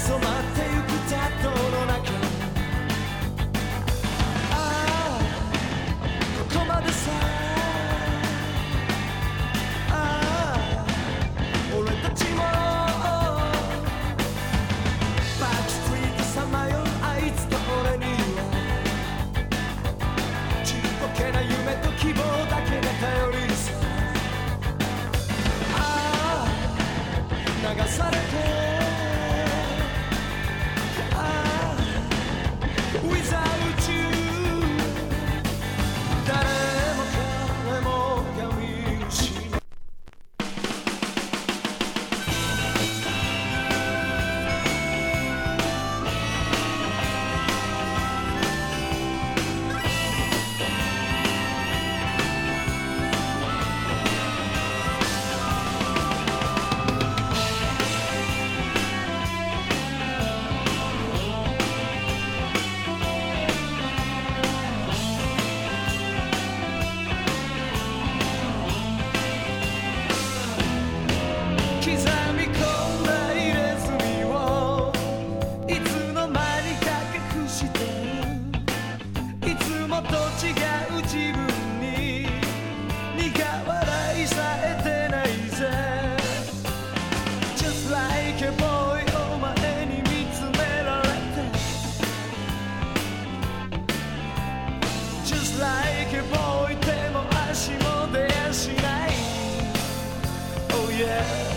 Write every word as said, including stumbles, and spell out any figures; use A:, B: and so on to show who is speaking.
A: 染まってゆく雑踏の中、ああここまでさ、ああ俺たちもバックストリートさまようあいつと俺にはちっぽけな夢と希望だけが頼りさ、ああ流されてLike a boy でも足も出やしない Oh yeah